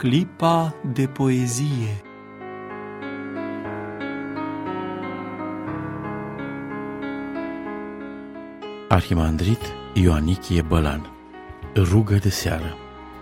clipa de poezie. Arhimandrit Ioanichie Bălan. Rugă de seară.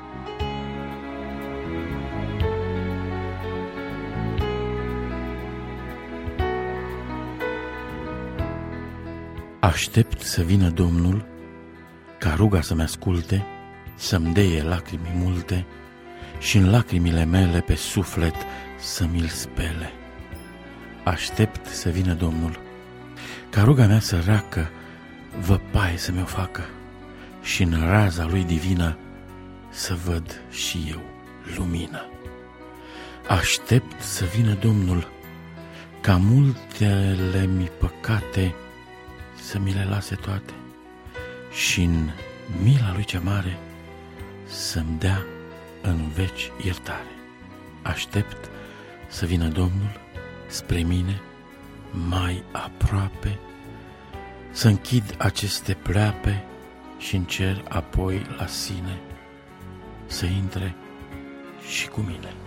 Aștept să vină Domnul, ca ruga să-mi asculte, să-mi deie lacrimi multe și în lacrimile mele pe suflet să mi-l spele. Aștept să vină Domnul, ca ruga mea săracă văpaie să mi-o facă și în raza lui divină să văd și eu lumină. Aștept să vină Domnul, ca multele-mi păcate să mi le lase toate și în mila lui cea mare să-mi dea în veci iertare. Aștept să vină Domnul spre mine mai aproape, să închid aceste pleape și în cer apoi la sine să intre și cu mine.